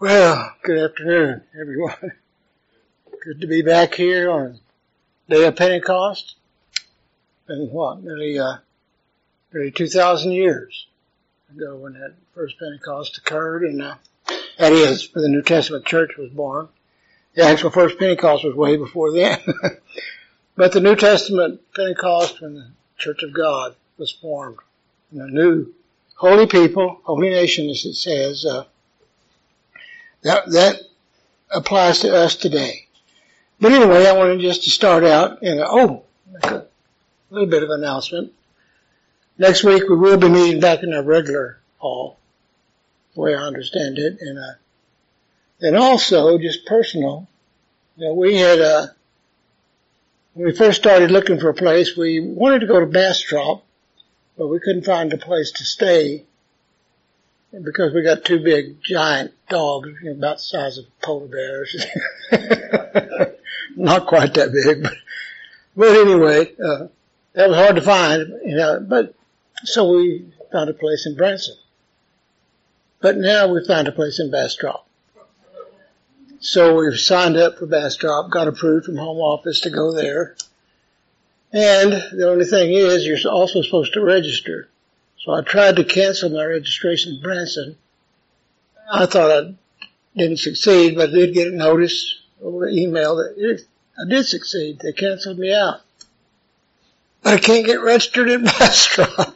Well, good afternoon, everyone. Good to be back here on Day of Pentecost. Been nearly 2,000 years ago when that first Pentecost occurred, and that is where the New Testament church was born. The actual first Pentecost was way before then. But the New Testament Pentecost, when the Church of God was formed, and a new holy people, holy nation, as it says, that applies to us today. But anyway, I wanted just to start out make a little bit of an announcement. Next week we will be meeting back in our regular hall, the way I understand it, and also just personal. We had when we first started looking for a place, we wanted to go to Bastrop, but we couldn't find a place to stay because we got two big giant dogs, about the size of polar bears. Not quite that big, but anyway, that was hard to find, but so we found a place in Branson. But now we found a place in Bastrop. So we've signed up for Bastrop, got approved from home office to go there. And the only thing is, you're also supposed to register. So I tried to cancel my registration in Branson. I thought I didn't succeed, but I did get a notice over email that I did succeed. They canceled me out. But I can't get registered in Bastrop.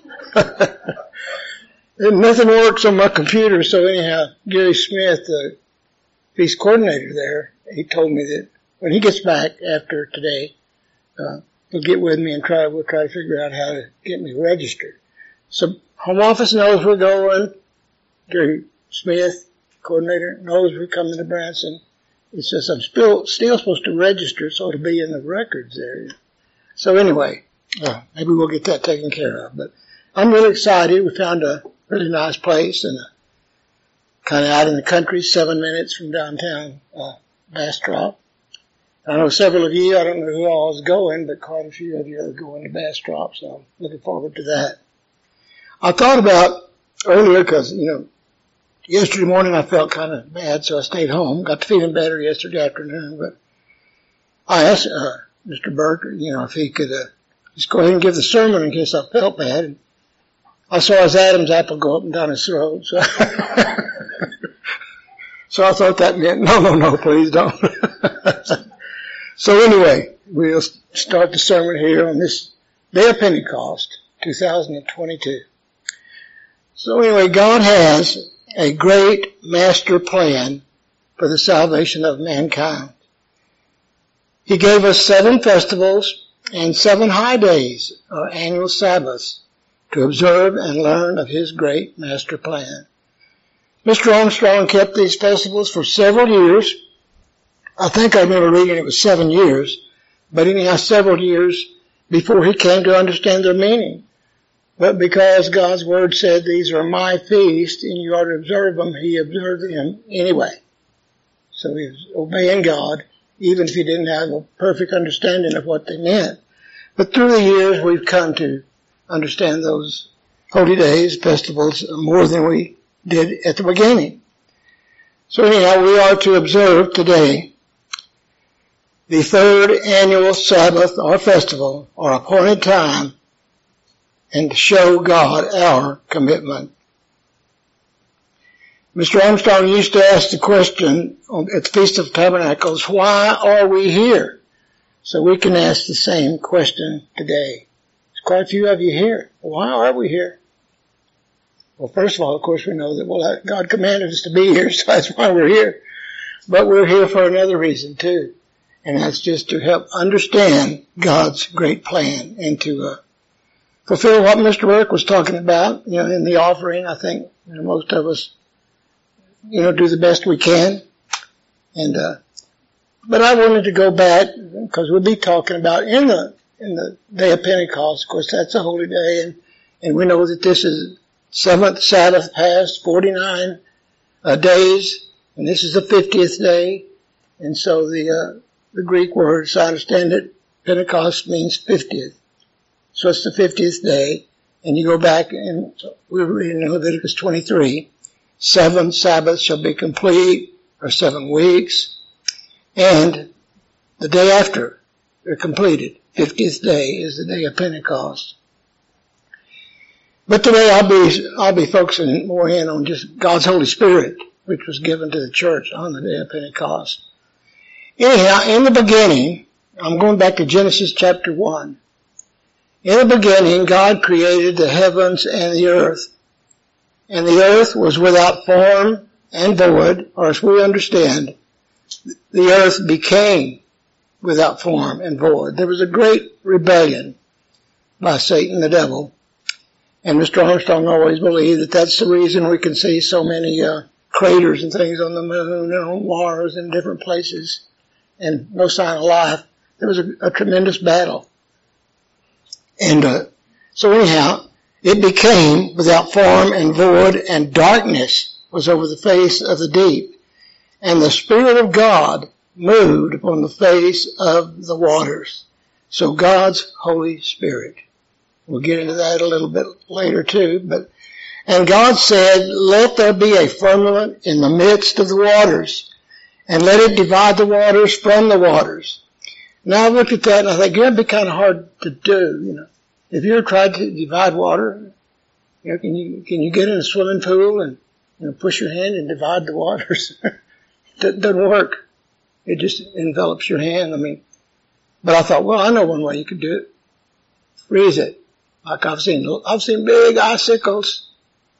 And nothing works on my computer, so anyhow, Gary Smith, the feast coordinator there, he told me that when he gets back after today, he'll get with me and we'll try to figure out how to get me registered. So home office knows we're going. Gary Smith, coordinator, knows we're coming to Branson. It's just I'm still supposed to register, so it'll be in the records there. So anyway, maybe we'll get that taken care of. But I'm really excited. We found a really nice place and kind of out in the country, 7 minutes from downtown Bastrop. I know several of you, I don't know who all is going, but quite a few of you are going to Bastrop, so I'm looking forward to that. I thought about earlier, because, yesterday morning I felt kind of bad, so I stayed home. Got to feeling better yesterday afternoon, but I asked Mr. Burke, if he could just go ahead and give the sermon in case I felt bad. And I saw his Adam's apple go up and down his throat, so so I thought that meant, no, please don't. So anyway, we'll start the sermon here on this Day of Pentecost, 2022. So anyway, God has a great master plan for the salvation of mankind. He gave us 7 festivals and 7 high days, or annual Sabbaths, to observe and learn of His great master plan. Mr. Armstrong kept these festivals for several years. I think I remember reading it was 7 years, but anyhow several years before he came to understand their meaning. But because God's word said these are my feasts and you are to observe them, he observed them anyway. So he was obeying God, even if he didn't have a perfect understanding of what they meant. But through the years we've come to understand those holy days, festivals, more than we did at the beginning. So anyhow, we are to observe today the 3rd annual Sabbath or festival or appointed time, and to show God our commitment. Mr. Armstrong used to ask the question at the Feast of Tabernacles, why are we here? So we can ask the same question today. There's quite a few of you here. Why are we here? Well, first of all, of course, we know that, God commanded us to be here, so that's why we're here. But we're here for another reason, too. And that's just to help understand God's great plan and to fulfill what Mr. Burke was talking about, in the offering. I think most of us, do the best we can. And but I wanted to go back because we'll be talking about in the Day of Pentecost. Of course, that's a holy day, and we know that this is 7th Sabbath past, 49 days, and this is the 50th day. And so the Greek word, as I understand it, Pentecost means 50th. So it's the 50th day, and you go back, and we're reading in Leviticus 23, 7 Sabbaths shall be complete, or 7 weeks. And the day after they're completed, 50th day is the day of Pentecost. But today I'll be focusing more in on just God's Holy Spirit, which was given to the church on the day of Pentecost. Anyhow, in the beginning, I'm going back to Genesis chapter 1. In the beginning, God created the heavens and the earth. And the earth was without form and void, or as we understand, the earth became without form and void. There was a great rebellion by Satan the devil. And Mr. Armstrong always believed that that's the reason we can see so many craters and things on the moon and on Mars and different places and no sign of life. There was a tremendous battle. And so anyhow, it became without form and void, and darkness was over the face of the deep. And the Spirit of God moved upon the face of the waters. So God's Holy Spirit. We'll get into that a little bit later too. And God said, let there be a firmament in the midst of the waters, and let it divide the waters from the waters. Now I looked at that and I think, that'd be kind of hard to do, If you ever tried to divide water, can you get in a swimming pool and, push your hand and divide the waters? It doesn't work. It just envelops your hand. But I thought, well, I know one way you could do it. Freeze it. Like I've seen big icicles,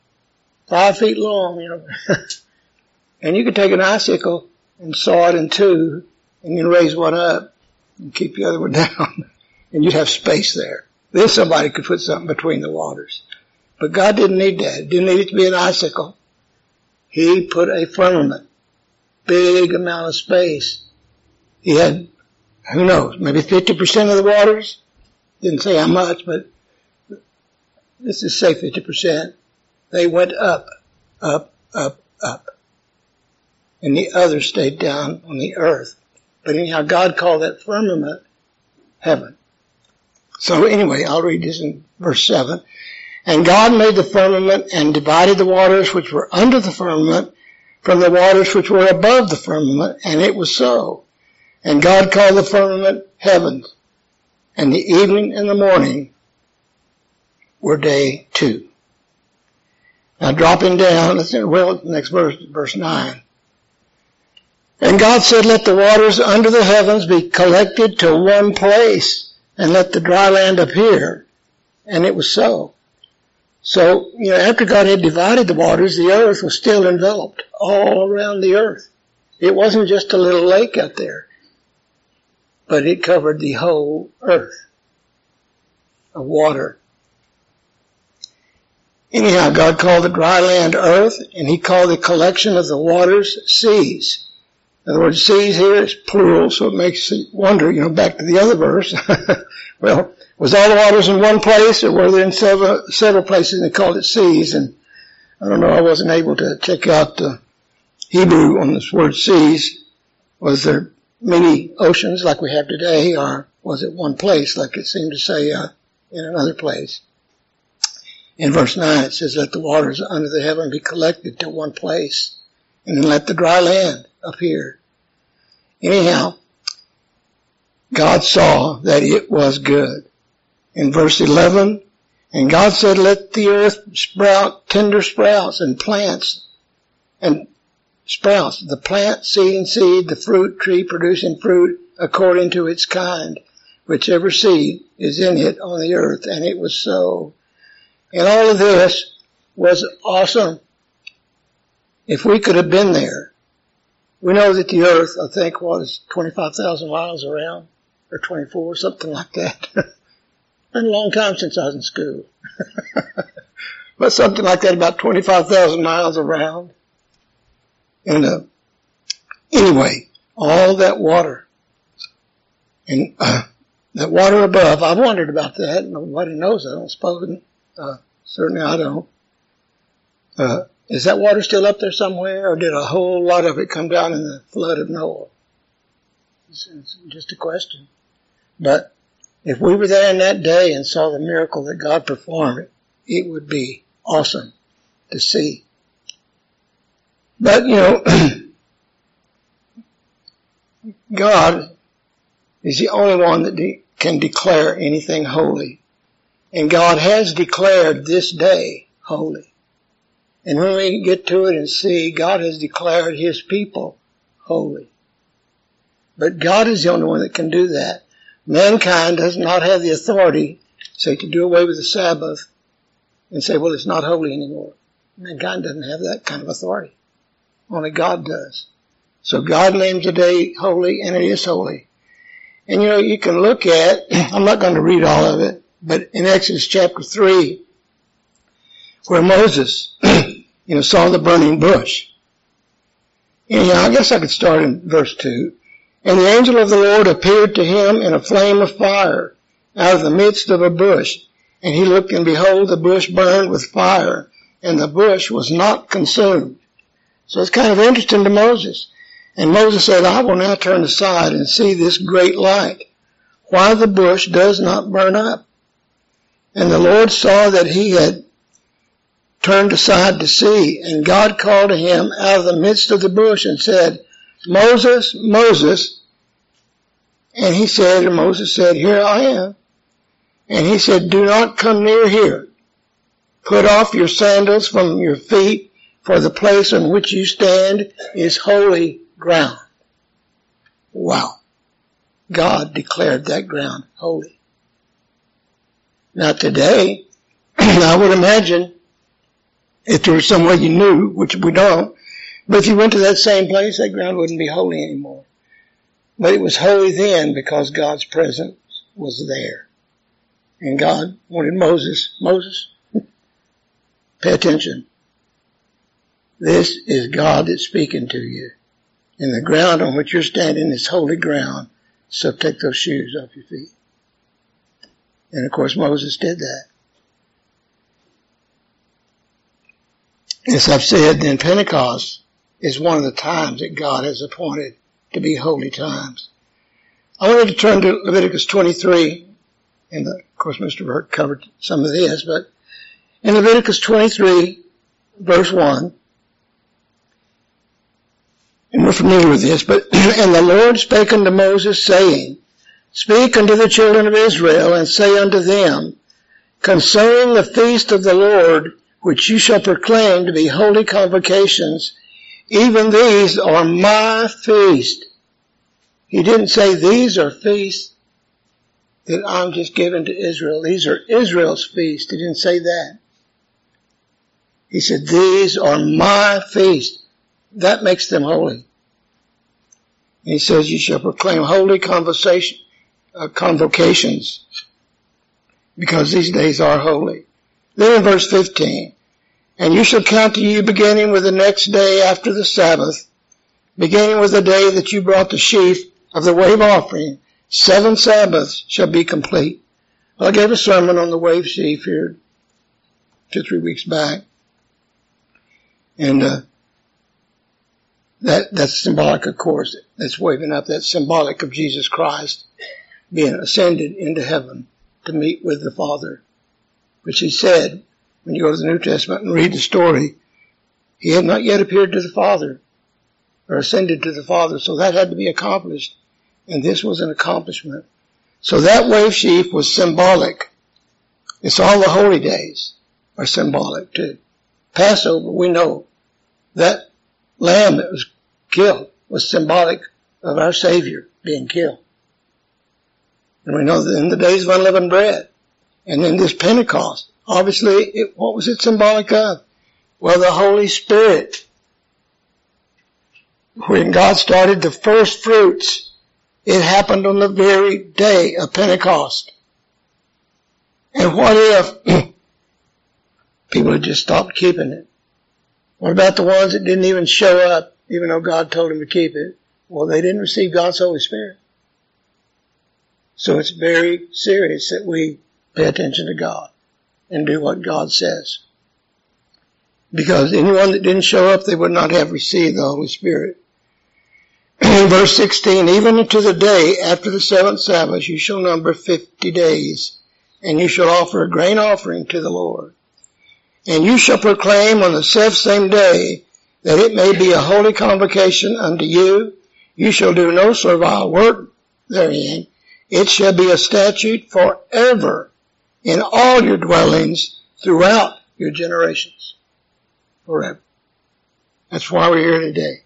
5 feet long, And you could take an icicle and saw it in two and then raise one up and keep the other one down. And you'd have space there. Then somebody could put something between the waters. But God didn't need that. He didn't need it to be an icicle. He put a firmament. Big amount of space. He had, who knows, maybe 50% of the waters. Didn't say how much, but let's just say 50%. They went up, up, up, up. And the others stayed down on the earth. But anyhow, God called that firmament heaven. So anyway, I'll read this in verse 7. And God made the firmament and divided the waters which were under the firmament from the waters which were above the firmament, and it was so. And God called the firmament heavens, and the evening and the morning were day 2. Now dropping down, next verse 9. And God said, let the waters under the heavens be collected to one place, and let the dry land appear. And it was so. So, after God had divided the waters, the earth was still enveloped all around the earth. It wasn't just a little lake out there, but it covered the whole earth of water. Anyhow, God called the dry land earth, and he called the collection of the waters seas. In other words, seas here is plural, so it makes you wonder, back to the other verse. Well, was all the waters in one place, or were they in several places and they called it seas? And I don't know, I wasn't able to check out the Hebrew on this word seas. Was there many oceans like we have today, or was it one place like it seemed to say in another place? In verse 9 it says, let the waters under the heaven be collected to one place, and then let the dry land appear. Anyhow, God saw that it was good. In verse 11, and God said, let the earth sprout tender sprouts and plants and sprouts, the plant seeding seed, the fruit tree producing fruit according to its kind, whichever seed is in it on the earth. And it was so. And all of this was awesome. If we could have been there. We know that the earth, I think, was 25,000 miles around, or 24, something like that. Been a long time since I was in school. But something like that, about 25,000 miles around. And anyway, all that water. And that water above, I've wondered about that. Nobody knows, I don't suppose. Certainly I don't. Is that water still up there somewhere, or did a whole lot of it come down in the flood of Noah? It's just a question. But if we were there in that day and saw the miracle that God performed, it would be awesome to see. But, God is the only one that can declare anything holy. And God has declared this day holy. And when we get to it and see, God has declared His people holy. But God is the only one that can do that. Mankind does not have the authority, say, to do away with the Sabbath and say, well, it's not holy anymore. Mankind doesn't have that kind of authority. Only God does. So God names the day holy, and it is holy. And you can look at, I'm not going to read all of it, but in Exodus chapter 3, where Moses, saw the burning bush. And I guess I could start in verse 2. And the angel of the Lord appeared to him in a flame of fire out of the midst of a bush. And he looked, and behold, the bush burned with fire, and the bush was not consumed. So it's kind of interesting to Moses. And Moses said, I will now turn aside and see this great light, why the bush does not burn up. And the Lord saw that he had turned aside to see, and God called to him out of the midst of the bush and said, Moses, Moses. And Moses said, here I am. And he said, do not come near here. Put off your sandals from your feet, for the place on which you stand is holy ground. Wow. God declared that ground holy. Now today, I would imagine, if there was some way you knew, which we don't, but if you went to that same place, that ground wouldn't be holy anymore. But it was holy then because God's presence was there. And God wanted Moses, pay attention. This is God that's speaking to you. And the ground on which you're standing is holy ground, so take those shoes off your feet. And of course Moses did that. As I've said, then Pentecost is one of the times that God has appointed to be holy times. I wanted to turn to Leviticus 23, and of course Mr. Burt covered some of this, but in Leviticus 23, verse 1, and we're familiar with this, but, and the Lord spake unto Moses, saying, Speak unto the children of Israel, and say unto them, Concerning the feast of the Lord, which you shall proclaim to be holy convocations, even these are my feast. He didn't say these are feasts that I'm just giving to Israel. These are Israel's feasts. He didn't say that. He said, these are my feasts. That makes them holy. And he says, you shall proclaim holy convocations, because these days are holy. Then in verse 15, and you shall count to you beginning with the next day after the Sabbath, beginning with the day that you brought the sheaf of the wave offering, 7 Sabbaths shall be complete. Well, I gave a sermon on the wave sheaf here 2 or 3 weeks back. And that's symbolic, of course. That's waving up. That's symbolic of Jesus Christ being ascended into heaven to meet with the Father, which he said, when you go to the New Testament and read the story, he had not yet appeared to the Father or ascended to the Father, so that had to be accomplished, and this was an accomplishment. So that wave sheaf was symbolic. It's all the holy days are symbolic too. Passover, we know that lamb that was killed was symbolic of our Savior being killed. And we know that in the days of unleavened bread, and then this Pentecost, obviously, what was it symbolic of? Well, the Holy Spirit. When God started the first fruits, it happened on the very day of Pentecost. And what if people had just stopped keeping it? What about the ones that didn't even show up, even though God told them to keep it? Well, they didn't receive God's Holy Spirit. So it's very serious that we pay attention to God and do what God says. Because anyone that didn't show up, they would not have received the Holy Spirit. In verse 16, even unto the day after the 7th Sabbath, you shall number 50 days, and you shall offer a grain offering to the Lord. And you shall proclaim on the selfsame day that it may be a holy convocation unto you, You shall do no servile work therein. It shall be a statute forever in all your dwellings throughout your generations. Forever. That's why we're here today.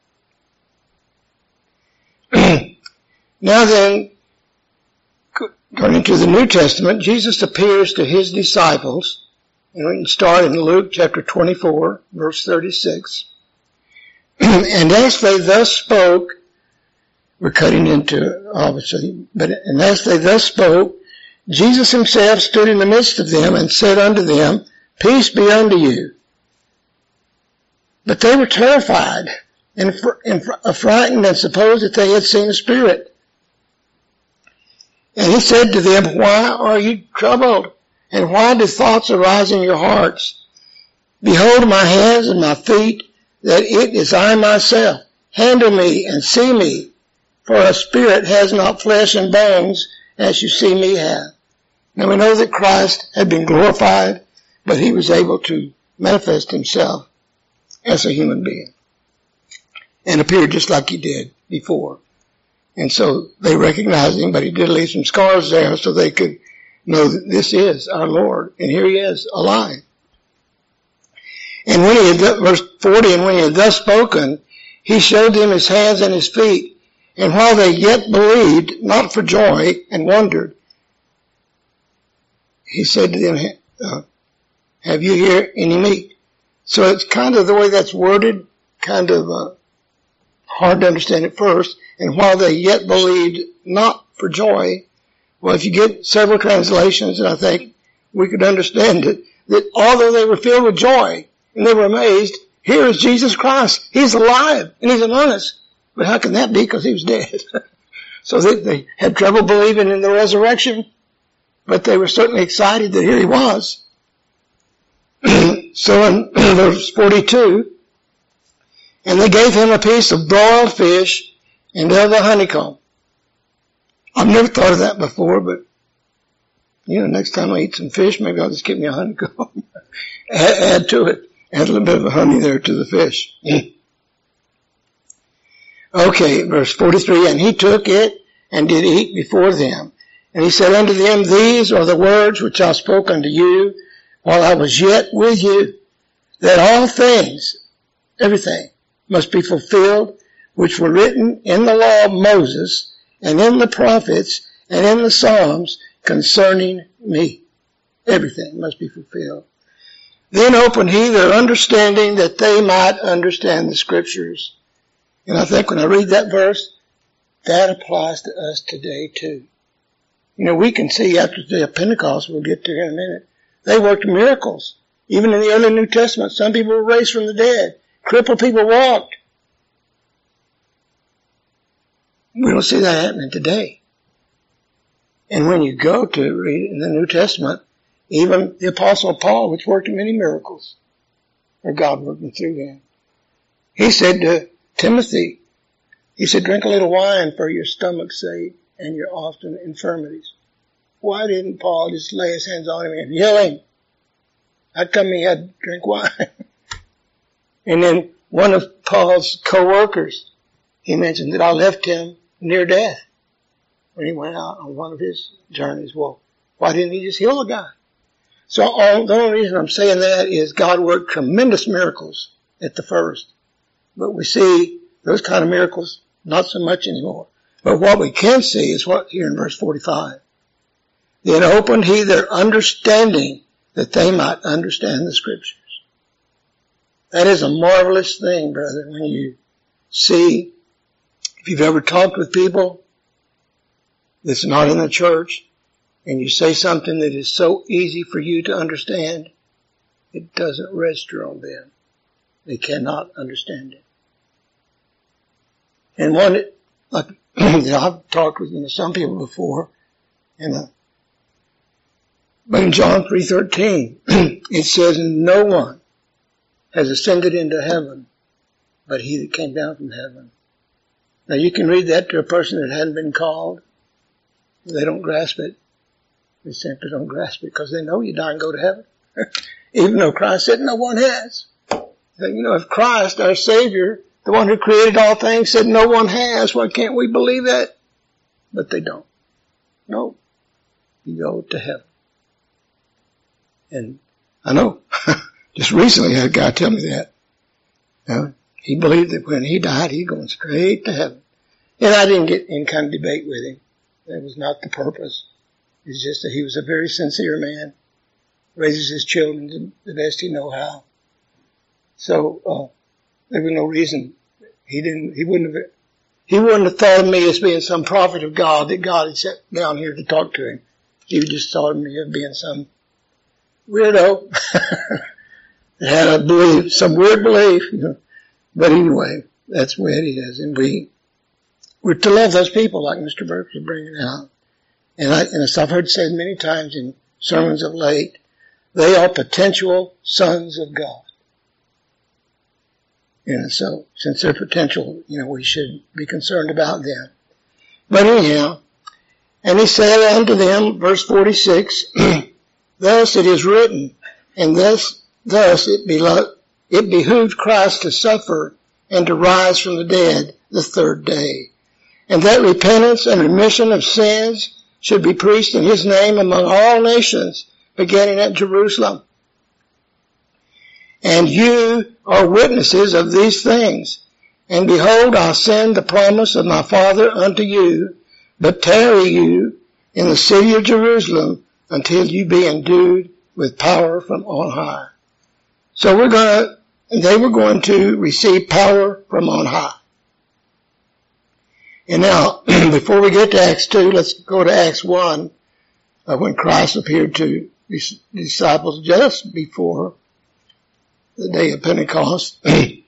Now then, according to the New Testament, Jesus appears to his disciples, and we can start in Luke chapter 24, verse 36. And as they thus spoke, we're cutting into, obviously, and as they thus spoke, Jesus himself stood in the midst of them and said unto them, Peace be unto you. But they were terrified and affrighted and supposed that they had seen a spirit. And he said to them, Why are you troubled? And why do thoughts arise in your hearts? Behold my hands and my feet, that it is I myself. Handle me and see me, for a spirit has not flesh and bones, as you see me have. Now we know that Christ had been glorified, but he was able to manifest himself as a human being and appeared just like he did before. And so they recognized him, but he did leave some scars there so they could know that this is our Lord, and here he is, alive. And when he had, verse 40, and when he had thus spoken, he showed them his hands and his feet. And while they yet believed, not for joy, and wondered, he said to them, have you here any meat? So it's kind of the way that's worded, kind of hard to understand at first. And while they yet believed, not for joy, well, if you get several translations, and I think we could understand it, that although they were filled with joy and they were amazed, here is Jesus Christ. He's alive and he's among us. But how can that be? Because he was dead. So they had trouble believing in the resurrection, but they were certainly excited that here he was. So in verse 42, and they gave him a piece of broiled fish and of a honeycomb. I've never thought of that before, but, next time I eat some fish, maybe I'll just get me a honeycomb. add to it. Add a little bit of honey there to the fish. Okay, verse 43, and he took it and did eat before them. And he said unto them, These are the words which I spoke unto you while I was yet with you, that all things, everything, must be fulfilled, which were written in the law of Moses, and in the prophets, and in the Psalms, concerning me. Everything must be fulfilled. Then opened he their understanding, that they might understand the Scriptures. And I think when I read that verse, that applies to us today too. We can see after the day of Pentecost, we'll get to in a minute, they worked miracles. Even in the early New Testament, some people were raised from the dead. Crippled people walked. We don't see that happening today. And when you go to read in the New Testament, even the Apostle Paul, which worked many miracles, or God working through him, he said to Timothy, he said, drink a little wine for your stomach's sake and your often infirmities. Why didn't Paul just lay his hands on him and heal him? How come he had to drink wine? And then one of Paul's co-workers, he mentioned that I left him near death when he went out on one of his journeys. Well, why didn't he just heal the guy? So the only reason I'm saying that is God worked tremendous miracles at the first. But we see those kind of miracles not so much anymore. But what we can see is what here in verse 45. Then opened he their understanding, that they might understand the Scriptures. That is a marvelous thing, brother, when you see, if you've ever talked with people that's not in the church, and you say something that is so easy for you to understand, it doesn't register on them. They cannot understand it. And one, like, I've talked with some people before, but in John 3:13, it says, no one has ascended into heaven but he that came down from heaven. Now you can read that to a person that hadn't been called. They don't grasp it. They simply don't grasp it because they know you die and go to heaven. Even though Christ said no one has. If Christ, our Savior, The one who created all things said no one has. Why can't we believe that? But they don't. No. You go to heaven. And I know, just recently I had a guy tell me that. He believed that when he died, he's going straight to heaven. And I didn't get in kind of debate with him. That was not the purpose. It's just that he was a very sincere man. Raises his children the best he know how. So, there was no reason he wouldn't have thought of me as being some prophet of God that God had sent down here to talk to him. He just thought of me as being some weirdo that had a belief, some weird belief, But anyway, that's the way it is. And we're to love those people like Mr. Burke was bringing out. And as I've heard said many times in sermons of late, they are potential sons of God. So since they're potential, we should be concerned about them. But anyhow, and he said unto them, verse 46, thus it is written, and thus it behooved Christ to suffer and to rise from the dead the third day, and that repentance and remission of sins should be preached in his name among all nations, beginning at Jerusalem. And you are witnesses of these things. And behold, I send the promise of my Father unto you, but tarry you in the city of Jerusalem until you be endued with power from on high. So they were going to receive power from on high. And now, before we get to Acts 2, let's go to Acts 1, when Christ appeared to his disciples just before the day of Pentecost.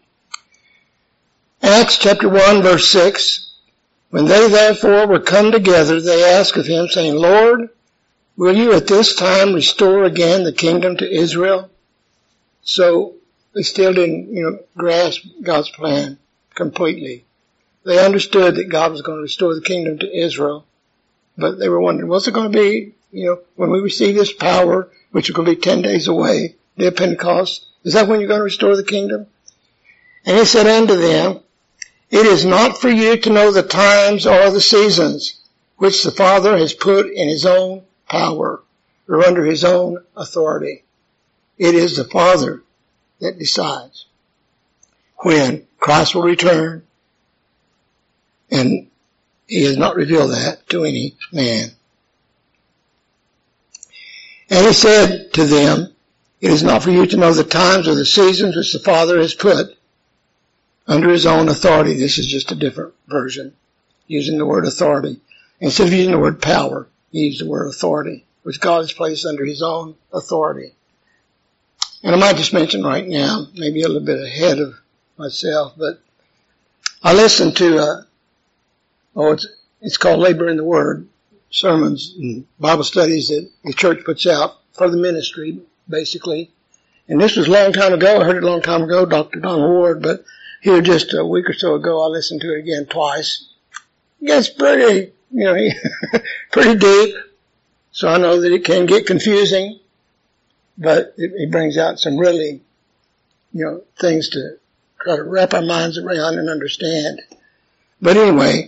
Acts chapter 1, verse 6, when they therefore were come together, they asked of him, saying, Lord, will you at this time restore again the kingdom to Israel? So they still didn't, grasp God's plan completely. They understood that God was going to restore the kingdom to Israel, but they were wondering, what's it going to be, when we receive this power, which is going to be 10 days away, day of Pentecost? Is that when you're going to restore the kingdom? And he said unto them, it is not for you to know the times or the seasons which the Father has put in his own power or under his own authority. It is the Father that decides when Christ will return, and he has not revealed that to any man. And he said to them, it is not for you to know the times or the seasons which the Father has put under his own authority. This is just a different version, using the word authority. Instead of using the word power, he used the word authority, which God has placed under his own authority. And I might just mention right now, maybe a little bit ahead of myself, but I listened to, it's called Labor in the Word, sermons and Bible studies that the church puts out for the ministry, basically. And this was a long time ago. I heard it a long time ago, Dr. Donald Ward, but here just a week or so ago, I listened to it again twice. It gets pretty, pretty deep. So I know that it can get confusing, but it brings out some really, things to try to wrap our minds around and understand. But anyway,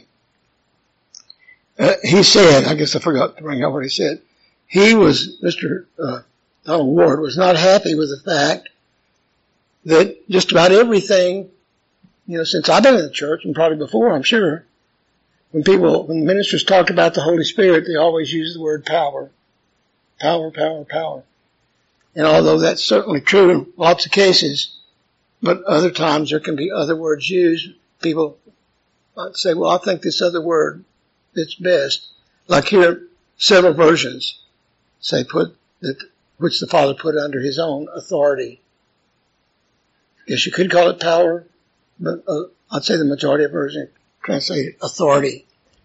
he said, I guess I forgot to bring out what he said. Mr. Donald Ward was not happy with the fact that just about everything, since I've been in the church, and probably before, I'm sure, when ministers talk about the Holy Spirit, they always use the word power. Power, power, power. And although that's certainly true in lots of cases, but other times there can be other words used. People might say, well, I think this other word fits best. Like here, several versions say which the Father put under his own authority. Guess you could call it power, but I'd say the majority of versions translate it authority.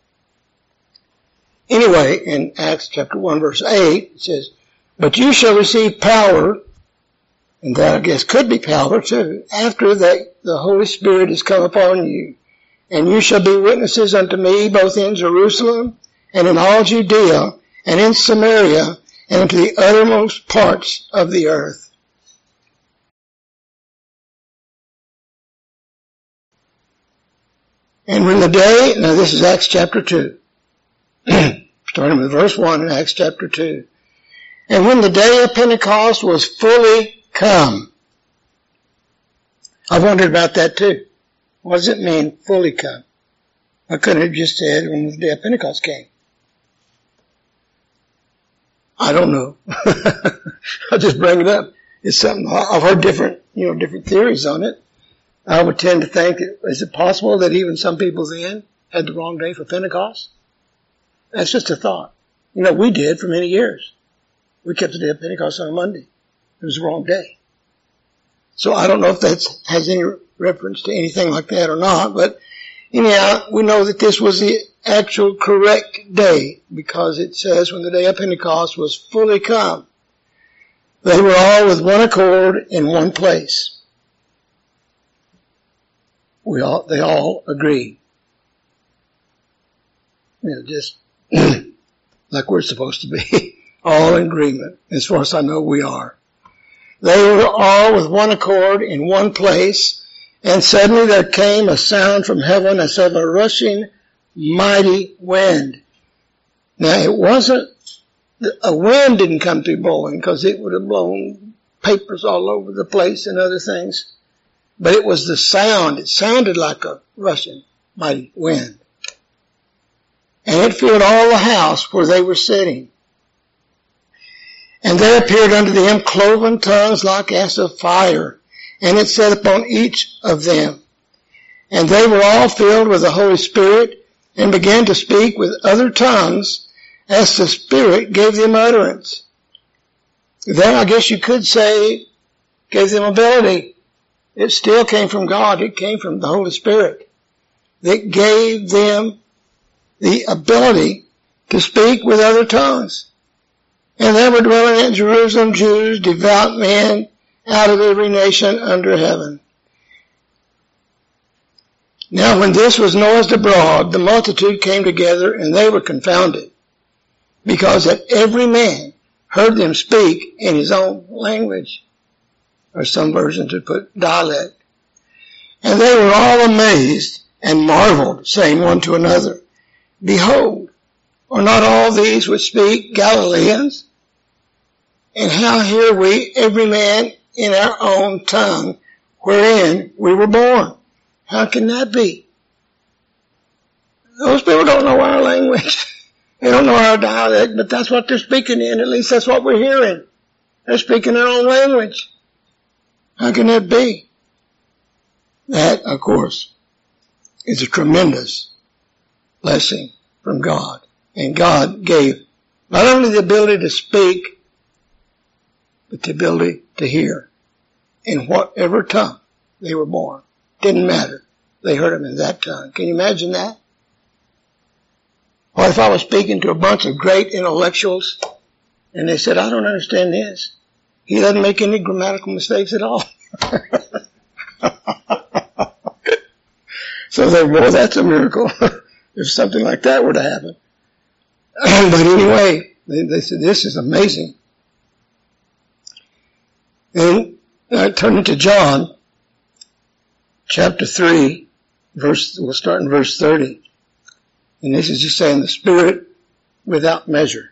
Anyway, in Acts chapter 1 verse 8, it says, but you shall receive power, and that I guess could be power too, after that the Holy Spirit has come upon you. And you shall be witnesses unto me both in Jerusalem and in all Judea and in Samaria and into the uttermost parts of the earth. And when the day, now this is Acts chapter 2, starting with verse 1 in Acts chapter 2. And when the day of Pentecost was fully come. I wondered about that too. What does it mean, fully come? I couldn't have just said when the day of Pentecost came. I don't know. I'll just bring it up. It's something, I've heard different theories on it. I would tend to think, is it possible that even some people then had the wrong day for Pentecost? That's just a thought. We did for many years. We kept the day of Pentecost on a Monday. It was the wrong day. So I don't know if that has any reference to anything like that or not, but anyhow, we know that this was the actual correct day because it says when the day of Pentecost was fully come, they were all with one accord in one place. They all agreed. Just like we're supposed to be. All in agreement. As far as I know, we are. They were all with one accord in one place, and suddenly there came a sound from heaven as of a rushing mighty wind. Now it wasn't, a wind didn't come through blowing because it would have blown papers all over the place and other things. But it was the sound. It sounded like a rushing mighty wind. And it filled all the house where they were sitting. And there appeared unto them cloven tongues like as of fire, and it sat upon each of them. And they were all filled with the Holy Spirit, and began to speak with other tongues, as the Spirit gave them utterance. Then I guess you could say, gave them ability. It still came from God. It came from the Holy Spirit that gave them the ability to speak with other tongues. And there were dwelling at Jerusalem Jews, devout men, out of every nation under heaven. Now when this was noised abroad, the multitude came together, and they were confounded, because that every man heard them speak in his own language, or some versions would put dialect. And they were all amazed and marveled, saying one to another, Behold, are not all these which speak Galileans? And how hear we every man in our own tongue wherein we were born? How can that be? Those people don't know our language. They don't know our dialect, but that's what they're speaking in. At least that's what we're hearing. They're speaking their own language. How can that be? That, of course, is a tremendous blessing from God. And God gave not only the ability to speak, but the ability to hear in whatever tongue they were born. Didn't matter. They heard him in that tongue. Can you imagine that? What if I was speaking to a bunch of great intellectuals and they said, I don't understand this. He doesn't make any grammatical mistakes at all. So that's a miracle if something like that were to happen. But anyway, they said, this is amazing. And I turn into John, chapter 3, we'll start in verse 30. And this is just saying the Spirit without measure.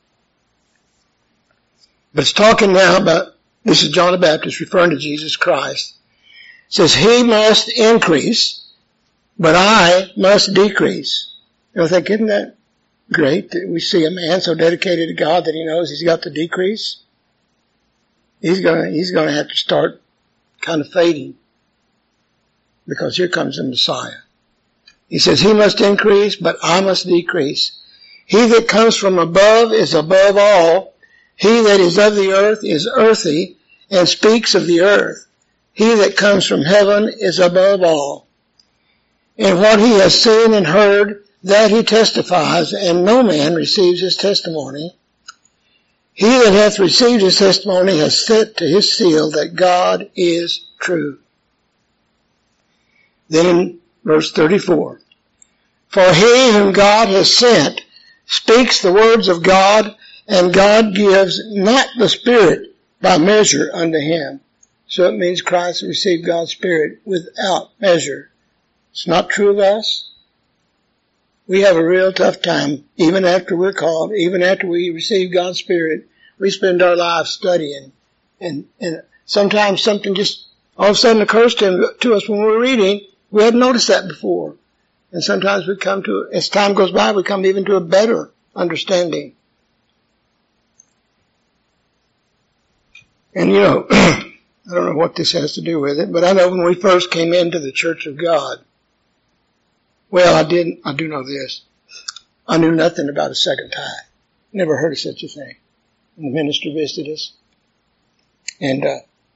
But it's talking now about, this is John the Baptist referring to Jesus Christ. It says, He must increase, but I must decrease. You think, isn't that great that we see a man so dedicated to God that he knows he's got to decrease? He's gonna have to start kind of fading because here comes the Messiah. He says, He must increase, but I must decrease. He that comes from above is above all. He that is of the earth is earthy and speaks of the earth. He that comes from heaven is above all. And what he has seen and heard, that he testifies, and no man receives his testimony. He that hath received his testimony has set to his seal that God is true. Then in verse 34, For he whom God has sent speaks the words of God, and God gives not the Spirit by measure unto him. So it means Christ received God's Spirit without measure. It's not true of us. We have a real tough time, even after we're called, even after we receive God's Spirit. We spend our lives studying, and sometimes something just all of a sudden occurs to us when we're reading. We hadn't noticed that before. And sometimes we come to, as time goes by, we come even to a better understanding. And I don't know what this has to do with it, but I know when we first came into the Church of God, well, I do know this. I knew nothing about a second tithe. Never heard of such a thing. And the minister visited us. And,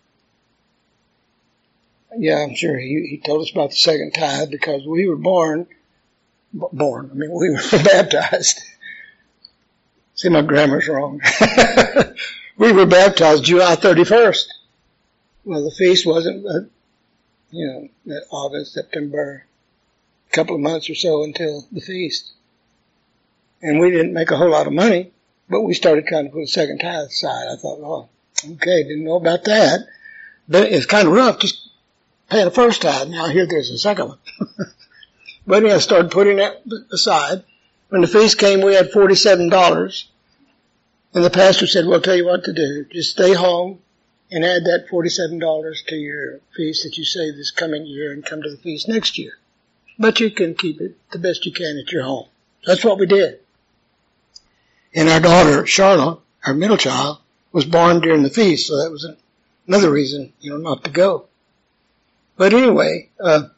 I'm sure he told us about the second tithe because we were we were baptized. See, my grammar's wrong. We were baptized July 31st. Well, the feast wasn't, August, September, a couple of months or so until the feast. And we didn't make a whole lot of money, but we started kind of put a second tithe aside. I thought, oh, okay, didn't know about that. But it's kind of rough just paying the first tithe. Now here there's a second one. But I started putting that aside. When the feast came, we had $47. And the pastor said, well, I'll tell you what to do. Just stay home and add that $47 to your feast that you saved this coming year and come to the feast next year. But you can keep it the best you can at your home. That's what we did. And our daughter, Charlotte, our middle child, was born during the feast, so that was another reason, not to go. But anyway, I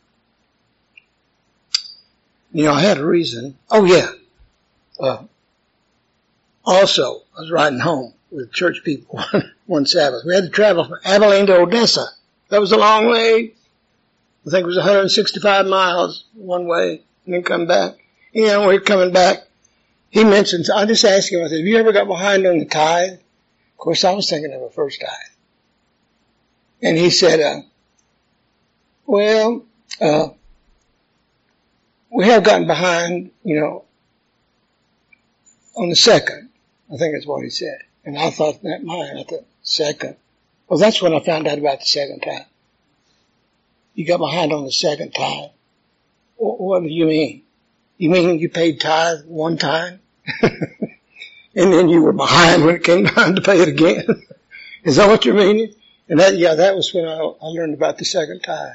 had a reason. Oh, yeah. Also, I was riding home with church people one Sabbath. We had to travel from Abilene to Odessa. That was a long way. I think it was 165 miles one way and then come back. We're coming back. He mentions, I just asked him, I said, have you ever got behind on the tithe? Of course, I was thinking of a first tithe. And he said, we have gotten behind, on the second. I think that's what he said. And I thought, I thought, second. Well, that's when I found out about the second tithe. You got behind on the second tithe. What do you mean? You mean you paid tithe one time? And then you were behind when it came time to pay it again? Is that what you're meaning? And that was when I learned about the second tithe.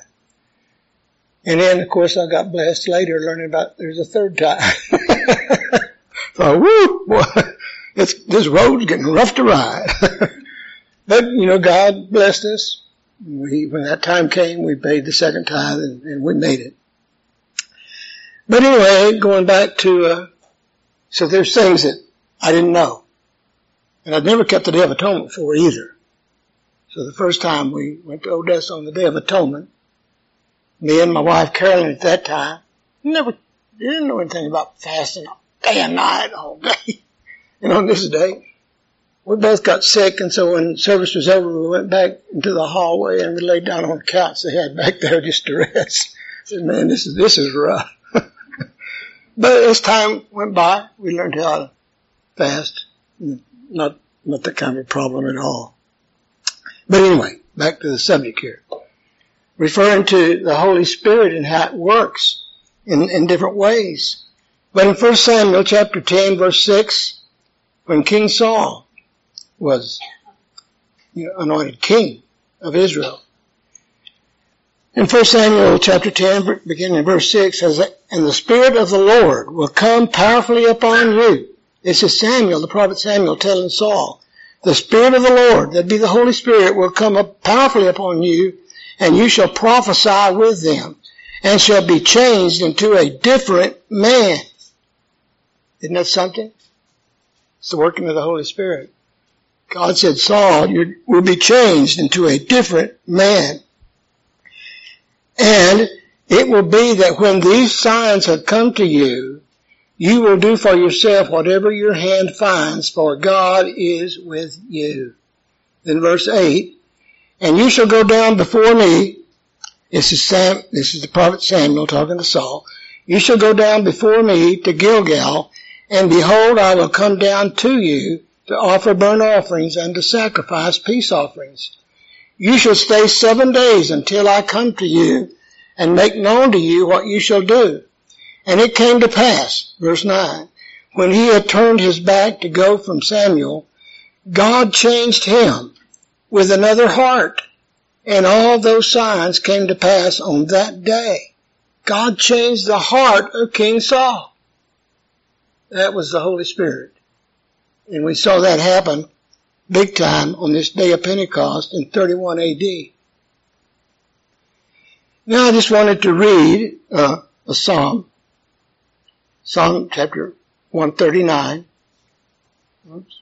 And then, of course, I got blessed later learning about there's a third tithe. So, woo, boy, this road's getting rough to ride. But, God blessed us. When that time came, we paid the second tithe and we made it. But anyway, going back to, so there's things that I didn't know. And I'd never kept the Day of Atonement before either. So the first time we went to Odessa on the Day of Atonement, me and my wife Carolyn at that time, didn't know anything about fasting day and night all day. And on this day, we both got sick, and so when service was over, we went back into the hallway and we laid down on the couch they had back there just to rest. I said, man, this is rough. But as time went by, we learned how to fast. Not that kind of a problem at all. But anyway, back to the subject here. Referring to the Holy Spirit and how it works in different ways. But in 1 Samuel chapter 10, verse 6, when King Saul was anointed king of Israel, in 1 Samuel chapter 10, beginning in verse 6, says, and the Spirit of the Lord will come powerfully upon you. This is Samuel, the prophet Samuel, telling Saul, the Spirit of the Lord, that be the Holy Spirit, will come up powerfully upon you, and you shall prophesy with them, and shall be changed into a different man. Isn't that something? It's the working of the Holy Spirit. God said, Saul, you will be changed into a different man. And it will be that when these signs have come to you, you will do for yourself whatever your hand finds, for God is with you. Then verse 8, and you shall go down before me. This is the prophet Samuel talking to Saul. You shall go down before me to Gilgal, and behold, I will come down to you to offer burnt offerings and to sacrifice peace offerings. You shall stay 7 days until I come to you, and make known to you what you shall do. And it came to pass, verse 9, when he had turned his back to go from Samuel, God changed him with another heart. And all those signs came to pass on that day. God changed the heart of King Saul. That was the Holy Spirit. And we saw that happen big time on this day of Pentecost in 31 AD. Now I just wanted to read a psalm. Psalm chapter 139. Oops.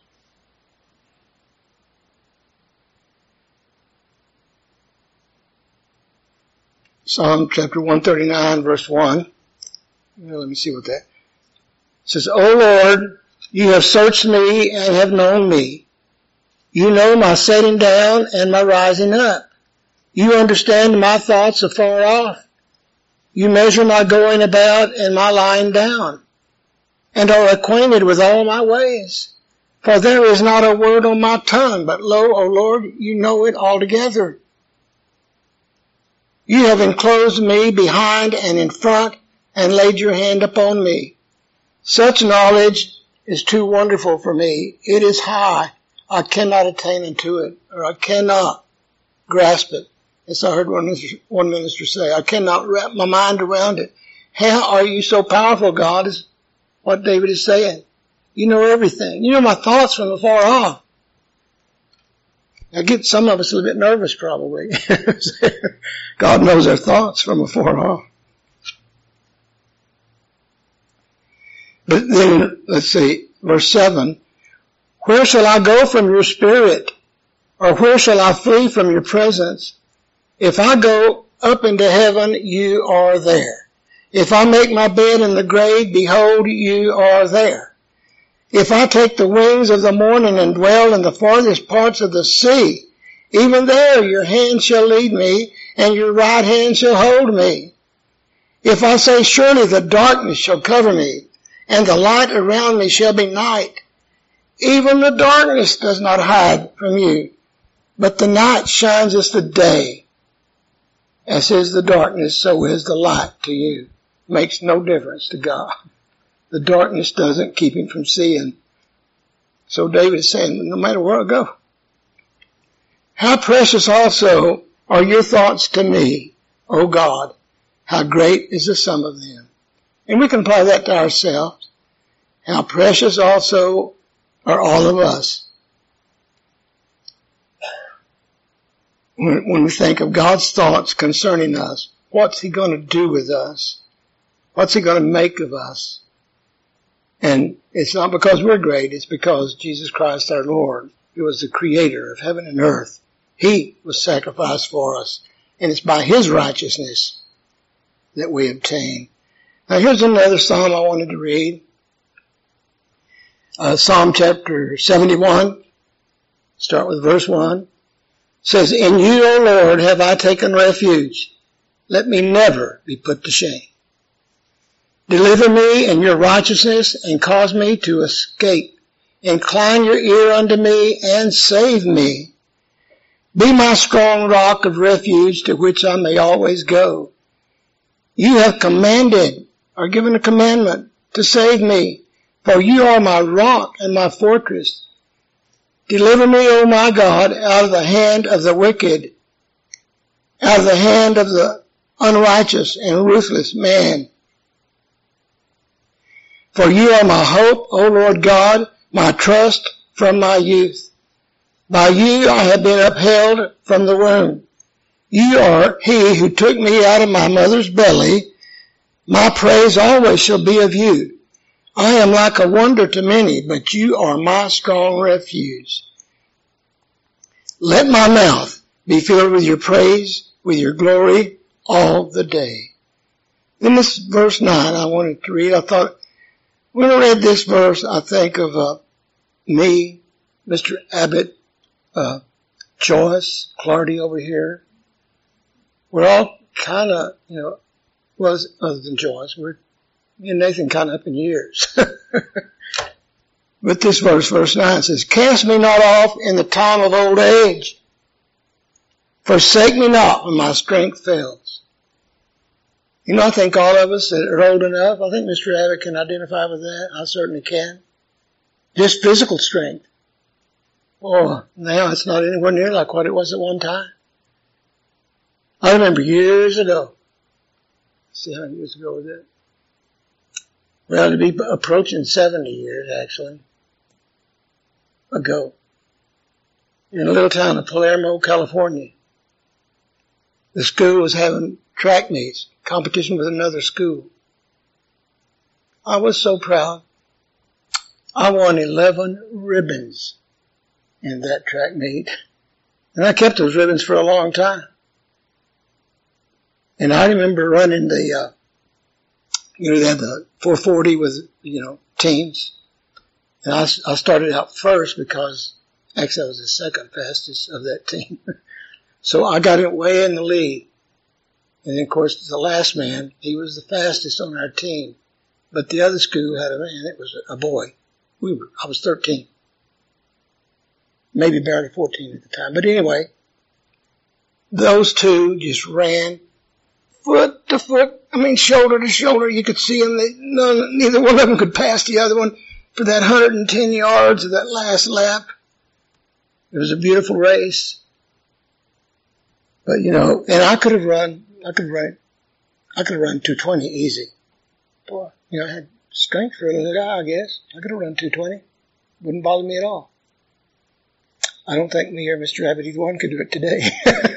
Psalm chapter 139 verse 1. Let me see what that says. O Lord, you have searched me and have known me. You know my sitting down and my rising up. You understand my thoughts afar off. You measure my going about and my lying down, and are acquainted with all my ways. For there is not a word on my tongue, but lo, O Lord, you know it altogether. You have enclosed me behind and in front, and laid your hand upon me. Such knowledge is too wonderful for me. It is high. I cannot attain unto it, or I cannot grasp it. As I heard one minister say, I cannot wrap my mind around it. How are you so powerful, God, is what David is saying. You know everything. You know my thoughts from afar off. I get some of us a little bit nervous probably. God knows our thoughts from afar off. But then, let's see, verse 7. Where shall I go from your spirit? Or where shall I flee from your presence? If I go up into heaven, you are there. If I make my bed in the grave, behold, you are there. If I take the wings of the morning and dwell in the farthest parts of the sea, even there your hand shall lead me, and your right hand shall hold me. If I say, surely the darkness shall cover me, and the light around me shall be night, even the darkness does not hide from you, but the night shines as the day. As is the darkness, so is the light to you. Makes no difference to God. The darkness doesn't keep him from seeing. So David is saying, no matter where I go. How precious also are your thoughts to me, O God. How great is the sum of them. And we can apply that to ourselves. How precious also are all of us. When we think of God's thoughts concerning us, what's he going to do with us? What's he going to make of us? And it's not because we're great, it's because Jesus Christ our Lord, who was the creator of heaven and earth, he was sacrificed for us. And it's by his righteousness that we obtain. Now here's another psalm I wanted to read. Psalm chapter 71, start with verse 1. It says, in you, O Lord, have I taken refuge. Let me never be put to shame. Deliver me in your righteousness and cause me to escape. Incline your ear unto me and save me. Be my strong rock of refuge to which I may always go. You have commanded, or given a commandment, to save me, for you are my rock and my fortress. Deliver me, O my God, out of the hand of the wicked, out of the hand of the unrighteous and ruthless man. For you are my hope, O Lord God, my trust from my youth. By you I have been upheld from the womb. You are he who took me out of my mother's belly. My praise always shall be of you. I am like a wonder to many, but you are my strong refuge. Let my mouth be filled with your praise, with your glory, all the day. Then this verse 9 I wanted to read. I thought, when I read this verse, I think of me, Mr. Abbott, Joyce, Clardy over here. We're all kind of, well, other than Joyce, me and Nathan kind of up in years. But this verse 9 says, cast me not off in the time of old age. Forsake me not when my strength fails. You know, I think all of us that are old enough, I think Mr. Abbott can identify with that. I certainly can. Just physical strength. Oh, now it's not anywhere near like what it was at one time. I remember years ago. Let's see how many years ago was it? Well, to be approaching 70 years, actually, ago. In a little town of Palermo, California. The school was having track meets, competition with another school. I was so proud. I won 11 ribbons in that track meet. And I kept those ribbons for a long time. And I remember running the, they had the 440 with, teams. And I started out first because actually I was the second fastest of that team. So I got it way in the lead. And then of course the last man, he was the fastest on our team. But the other school had a man, it was a boy. I was 13. Maybe barely 14 at the time. But anyway, those two just ran foot to foot, shoulder to shoulder. You could see them. Neither one of them could pass the other one for that 110 yards of that last lap. It was a beautiful race. But, and I could run 220 easy. Boy, I had strength for a little guy, I guess. I could have run 220. Wouldn't bother me at all. I don't think me or Mr. Abbott, either one, could do it today.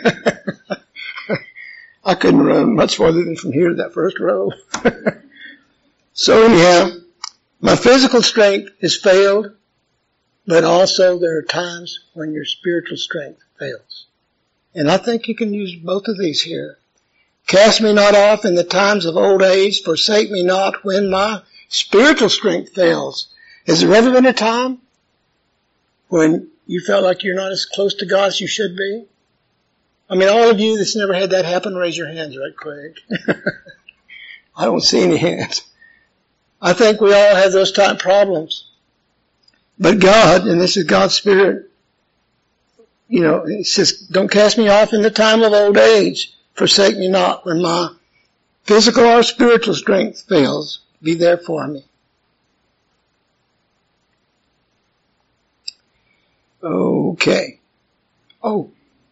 I couldn't run much farther than from here to that first row. So anyhow, my physical strength has failed, but also there are times when your spiritual strength fails. And I think you can use both of these here. Cast me not off in the times of old age, forsake me not when my spiritual strength fails. Has there ever been a time when you felt like you're not as close to God as you should be? All of you that's never had that happen, raise your hands right quick. I don't see any hands. I think we all have those type problems. But God, and this is God's Spirit, He says, don't cast me off in the time of old age. Forsake me not when my physical or spiritual strength fails. Be there for me. Okay. Oh.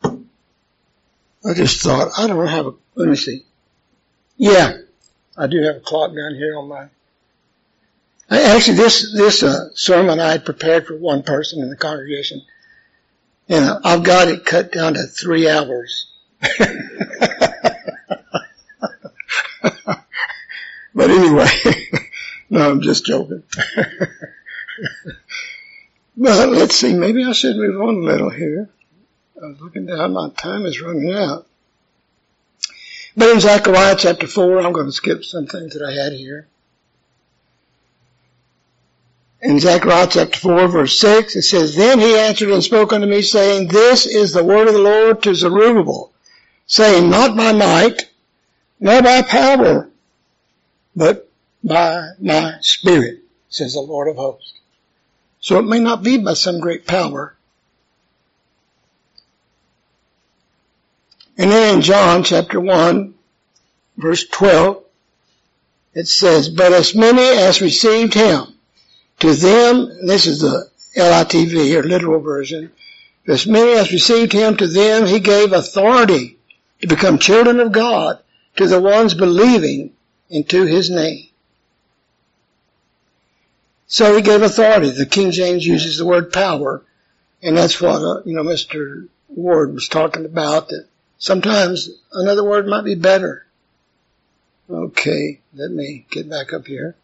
I just thought, I don't have let me see. Yeah. I do have a clock down here on my, actually this sermon I had prepared for one person in the congregation. And I've got it cut down to 3 hours. But anyway, no, I'm just joking. But let's see, maybe I should move on a little here. I was looking down, my time is running out. But in Zechariah chapter 4, I'm going to skip some things that I had here. In Zechariah chapter 4, verse 6, it says, Then he answered and spoke unto me, saying, This is the word of the Lord to Zerubbabel, saying, Not by might, nor by power, but by my Spirit, says the Lord of hosts. So it may not be by some great power. And then in John chapter 1, verse 12, it says, But as many as received him, to them, this is the LITV, or literal version, as many as received him, to them he gave authority to become children of God, to the ones believing into his name. So he gave authority. The King James uses the word power, and that's what, Mr. Ward was talking about, that sometimes another word might be better. Okay, let me get back up here.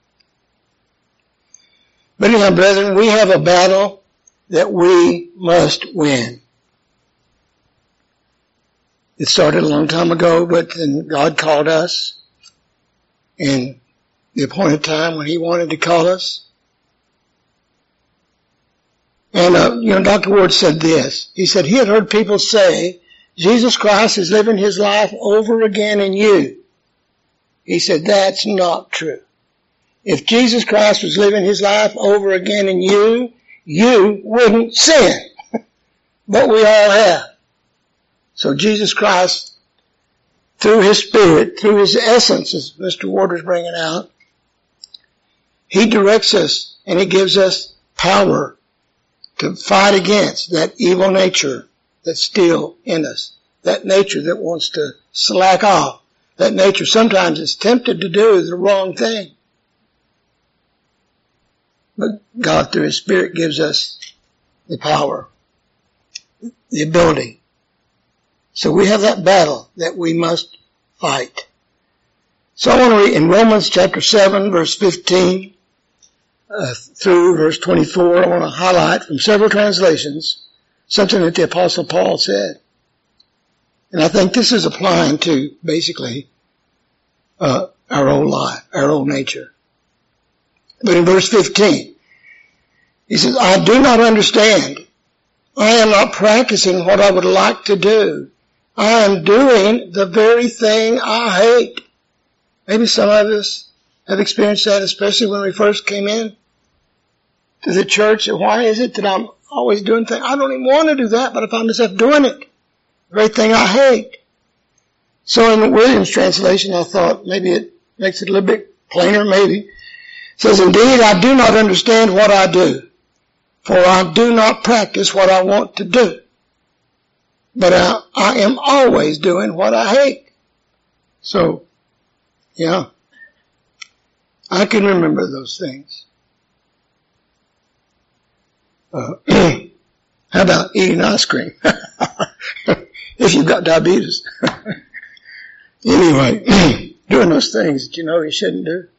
But anyhow, brethren, we have a battle that we must win. It started a long time ago, but then God called us in the appointed time when he wanted to call us. And, Dr. Ward said this. He said he had heard people say, Jesus Christ is living his life over again in you. He said, that's not true. If Jesus Christ was living his life over again in you, you wouldn't sin. But we all have. So Jesus Christ through His Spirit, through His essence, as Mr. Waters bringing out, He directs us and He gives us power to fight against that evil nature that's still in us, that nature that wants to slack off, that nature sometimes is tempted to do the wrong thing. But God, through His Spirit, gives us the power, the ability. So we have that battle that we must fight. So I want to read in Romans chapter 7, verse 15 through verse 24. I want to highlight from several translations something that the Apostle Paul said. And I think this is applying to basically our old life, our old nature. But in verse 15, he says, I do not understand. I am not practicing what I would like to do. I am doing the very thing I hate. Maybe some of us have experienced that, especially when we first came in to the church. Why is it that I'm always doing things? I don't even want to do that, but I find myself doing it. The very thing I hate. So in the Williams translation, I thought maybe it makes it a little bit plainer, maybe. It says, indeed, I do not understand what I do, for I do not practice what I want to do. But I am always doing what I hate. So, yeah, I can remember those things. How about eating ice cream? If you've got diabetes. Anyway, doing those things that you know you shouldn't do.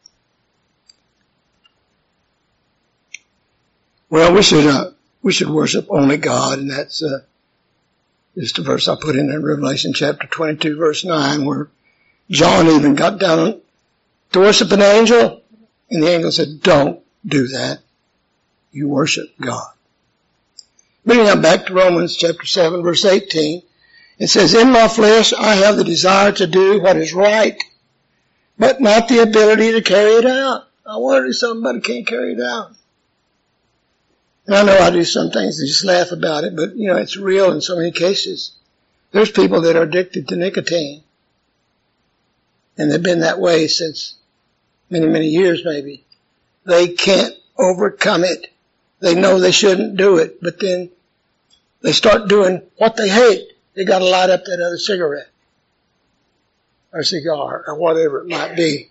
Well, we should worship only God, and that's just a verse I put in Revelation chapter 22, verse 9, where John even got down to worship an angel, and the angel said, don't do that. You worship God. Bringing up back to Romans chapter 7, verse 18, it says, in my flesh I have the desire to do what is right, but not the ability to carry it out. I wonder if somebody can't carry it out. And I know I do some things and just laugh about it, but, it's real in so many cases. There's people that are addicted to nicotine. And they've been that way since many, many years maybe. They can't overcome it. They know they shouldn't do it, but then they start doing what they hate. They got to light up that other cigarette or cigar or whatever it might be.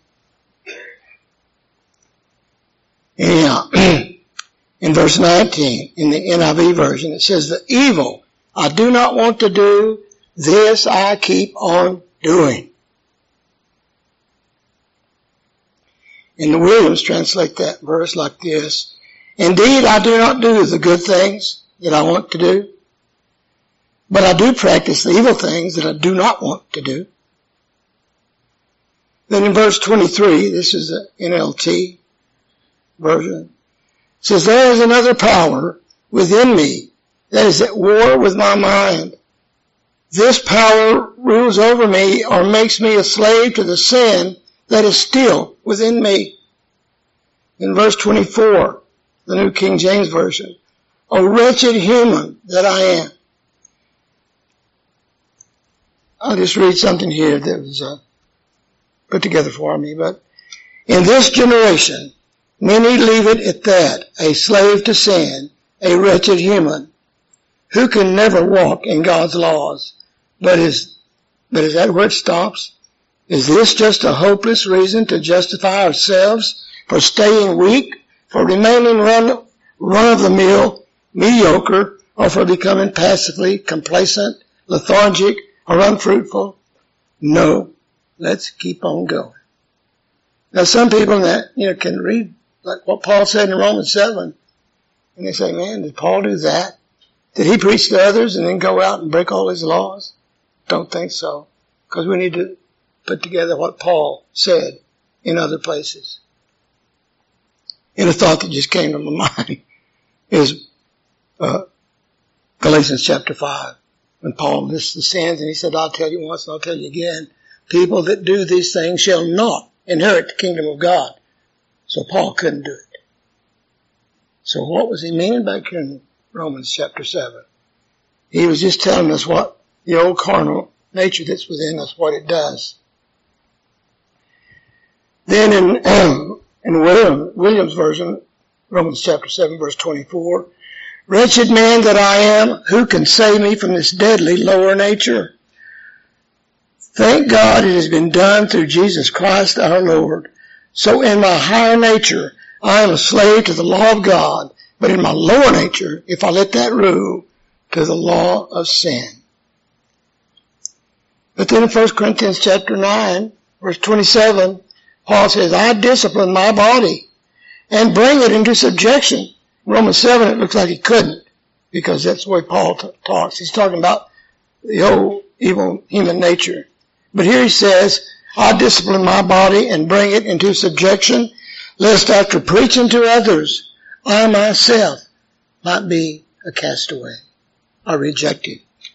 Anyhow, in verse 19, in the NIV version, it says, the evil I do not want to do, this I keep on doing. And the Williams translate that verse like this, indeed, I do not do the good things that I want to do, but I do practice the evil things that I do not want to do. Then in verse 23, this is the NLT version, it says, there is another power within me that is at war with my mind. This power rules over me or makes me a slave to the sin that is still within me. In verse 24, the New King James Version, O wretched human that I am. I'll just read something here that was put together for me. But in this generation, many leave it at that, a slave to sin, a wretched human, who can never walk in God's laws. But is that where it stops? Is this just a hopeless reason to justify ourselves for staying weak, for remaining run-of-the-mill, mediocre, or for becoming passively complacent, lethargic, or unfruitful? No, let's keep on going. Now some people that, can read like what Paul said in Romans 7, and they say, man, did Paul do that? Did he preach to others and then go out and break all his laws? Don't think so, because we need to put together what Paul said in other places. And a thought that just came to my mind is Galatians chapter 5, when Paul lists the sins, and he said, I'll tell you once and I'll tell you again, people that do these things shall not inherit the kingdom of God. So Paul couldn't do it. So what was he meaning back here in Romans chapter 7? He was just telling us what the old carnal nature that's within us, what it does. Then in Williams version, Romans chapter 7 verse 24, wretched man that I am, who can save me from this deadly lower nature? Thank God it has been done through Jesus Christ our Lord. So in my higher nature, I am a slave to the law of God, but in my lower nature, if I let that rule, to the law of sin. But then in 1 Corinthians chapter 9, verse 27, Paul says, I discipline my body and bring it into subjection. Romans 7, it looks like he couldn't, because that's the way Paul talks. He's talking about the old evil human nature. But here he says, I discipline my body and bring it into subjection, lest after preaching to others, I myself might be a castaway or rejected.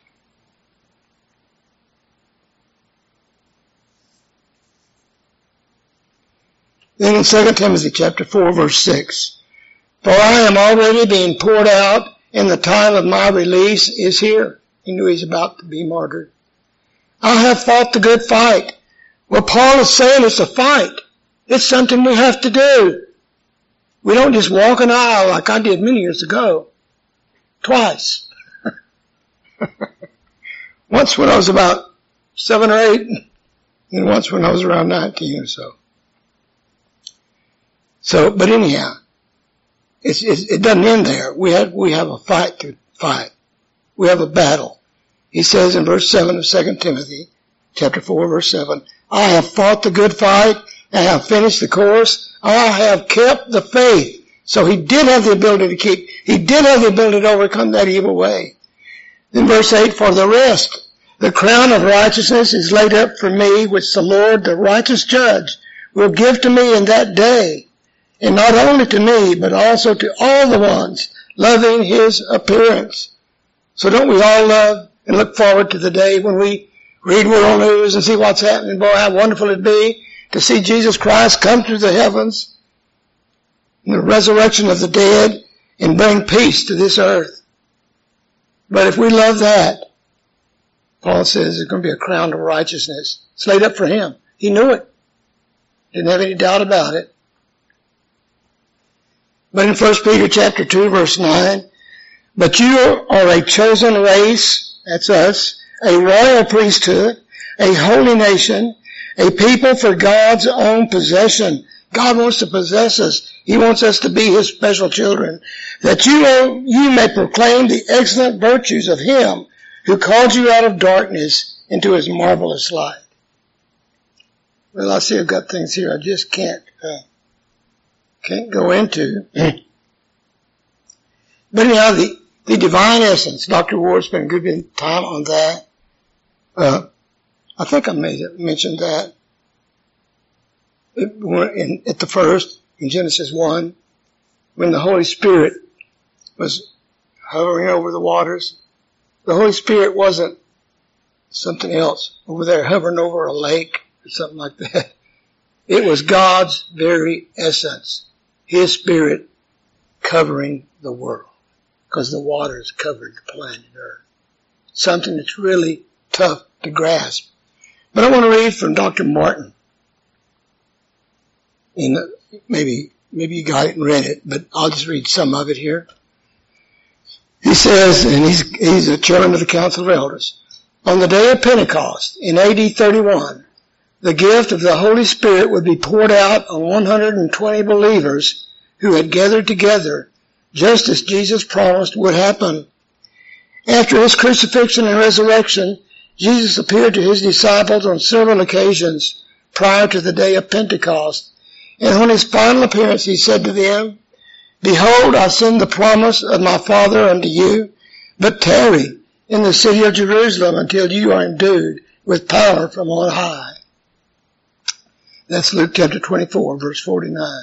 Then in 2 Timothy chapter 4 verse 6, for I am already being poured out, and the time of my release is here. He knew he's about to be martyred. I have fought the good fight. Well, Paul is saying it's a fight. It's something we have to do. We don't just walk an aisle like I did many years ago. Twice. Once when I was about 7 or 8, and once when I was around 19 or so. But anyhow, it doesn't end there. We have a fight to fight. We have a battle. He says in verse 7 of 2 Timothy, chapter 4, verse 7, I have fought the good fight, I have finished the course, I have kept the faith. So he did have the ability to keep, he did have the ability to overcome that evil way. Then verse 8, for the rest, the crown of righteousness is laid up for me, which the Lord, the righteous judge, will give to me in that day. And not only to me, but also to all the ones loving his appearance. So don't we all love and look forward to the day when we read world news and see what's happening? Boy, how wonderful it'd be to see Jesus Christ come through the heavens, the resurrection of the dead, and bring peace to this earth. But if we love that, Paul says there's going to be a crown of righteousness. It's laid up for him. He knew it. Didn't have any doubt about it. But in 1 Peter chapter 2 verse 9, but you are a chosen race, that's us, a royal priesthood, a holy nation, a people for God's own possession. God wants to possess us. He wants us to be his special children, that you may proclaim the excellent virtues of him who called you out of darkness into his marvelous light. Well, I see I've got things here I just can't go into. But anyhow, the divine essence, Dr. Ward spent a good bit of time on that. I think I may have mentioned that at the first, in Genesis 1, when the Holy Spirit was hovering over the waters. The Holy Spirit wasn't something else over there hovering over a lake or something like that. It was God's very essence, his Spirit covering the world, because the waters covered the planet Earth. Something that's really tough to grasp. But I want to read from Dr. Martin. Maybe you got it and read it, but I'll just read some of it here. He says, and he's a chairman of the Council of Elders, on the day of Pentecost in AD 31, the gift of the Holy Spirit would be poured out on 120 believers who had gathered together, just as Jesus promised would happen. After his crucifixion and resurrection, Jesus appeared to his disciples on several occasions prior to the day of Pentecost. And on his final appearance, he said to them, Behold, I send the promise of my Father unto you, but tarry in the city of Jerusalem until you are endued with power from on high. That's Luke chapter 24, verse 49.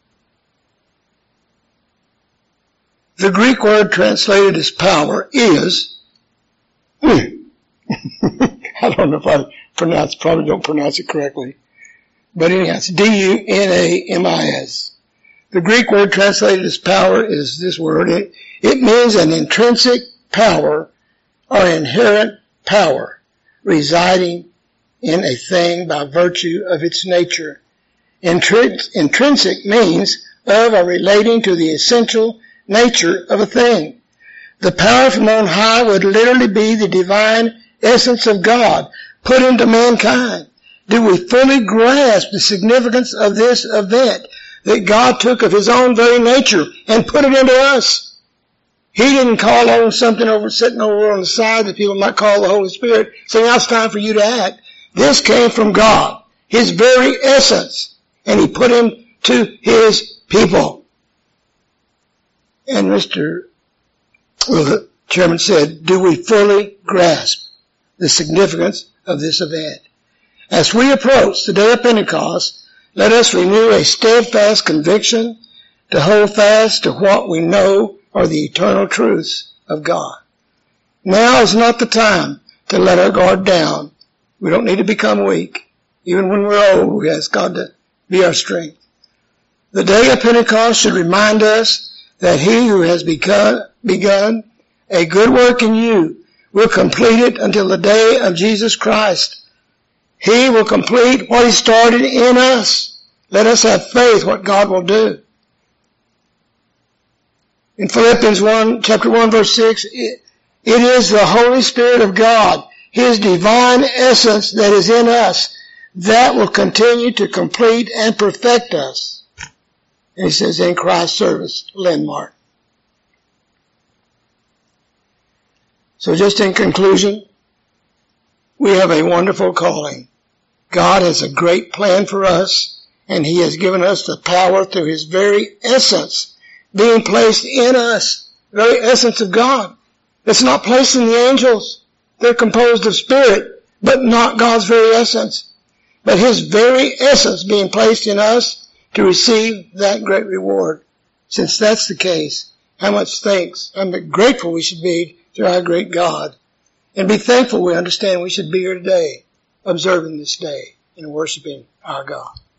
The Greek word translated as power is, I don't know if I probably don't pronounce it correctly, but anyhow, it's D-U-N-A-M-I-S. The Greek word translated as power is this word. It means an intrinsic power or inherent power, residing in a thing by virtue of its nature. Intrinsic means of or relating to the essential nature of a thing. The power from on high would literally be the divine essence of God put into mankind. Do we fully grasp the significance of this event, that God took of his own very nature and put it into us? He didn't call on something sitting over on the side that people might call the Holy Spirit, saying, now it's time for you to act. This came from God, his very essence, and he put him to his people. And the chairman said, do we fully grasp the significance of this event? As we approach the day of Pentecost, let us renew a steadfast conviction to hold fast to what we know are the eternal truths of God. Now is not the time to let our guard down. We don't need to become weak. Even when we're old, we ask God to be our strength. The day of Pentecost should remind us that he who has begun a good work in you will complete it until the day of Jesus Christ. He will complete what he started in us. Let us have faith what God will do. In Philippians chapter 1, verse 6, it is the Holy Spirit of God, his divine essence that is in us, that will continue to complete and perfect us. And he says, in Christ's service, Lynn Martin. So just in conclusion, we have a wonderful calling. God has a great plan for us, and he has given us the power through his very essence being placed in us, the very essence of God. It's not placed in the angels. They're composed of spirit, but not God's very essence. But his very essence being placed in us to receive that great reward. Since that's the case, how much thanks, how grateful we should be to our great God. And be thankful we understand we should be here today, observing this day and worshiping our God.